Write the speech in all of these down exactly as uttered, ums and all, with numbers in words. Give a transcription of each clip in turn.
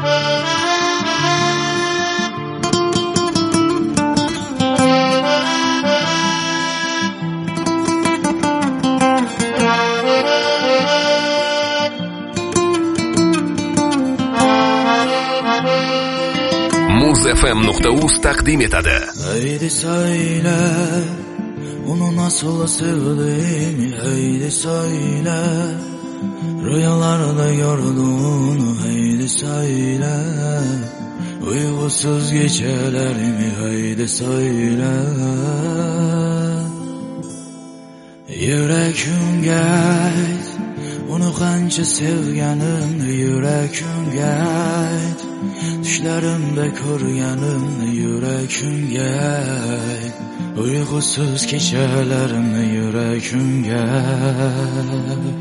muz f m nuqta uz taqdim etadi. Haydi söyle, onu nasıl sevdim, haydi söyle, rüyalarda gördüğünü haydi söyle, uygusuz gecelerimi haydi söyle. Yüreğim gayt, onu qancha sevganimni yüreğim gayt, düşlerimde ko'rganimni yüreğim gayt, uygusuz gecelerimni yüreğim gayt.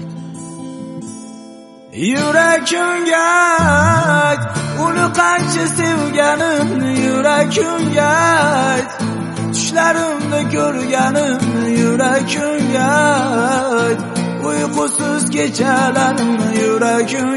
Yüreğim gayt, onu qancha sevganimni yüreğim gayt, düşlerimde ko'rganimni yüreğim gayt, uykusuz gecelerimni yüreğim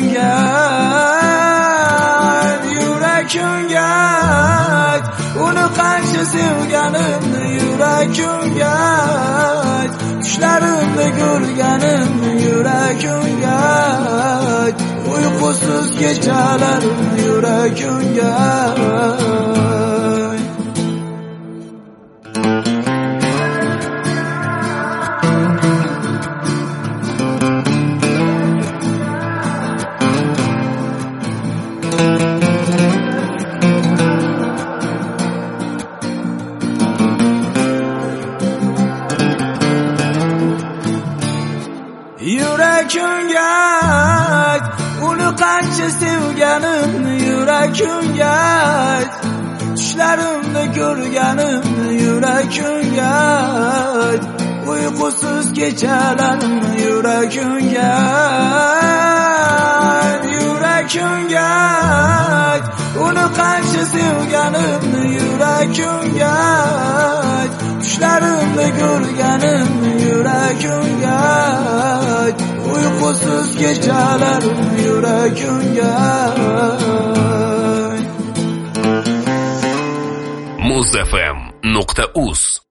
gayt. Yüreğim gayt, onu qancha sevganimni yüreğim gayt, düşlerimde ko'rganimni yüreğim gayt, uykusuz gecelerimni yüreğim gayt. Yüreğim gayt, onu qancha sevganimni yüreğim gayt, düşlerimde ko'rganimni yüreğim gayt, uykusuz gecelerimni yüreğim gayt. Yüreğim gayt, onu qancha sevganimni yüreğim gayt, düşlerimde ko'rganimni yüreğim gayt, uykusuz gecelerimni yüreğim gayt. muz f m nuqta uz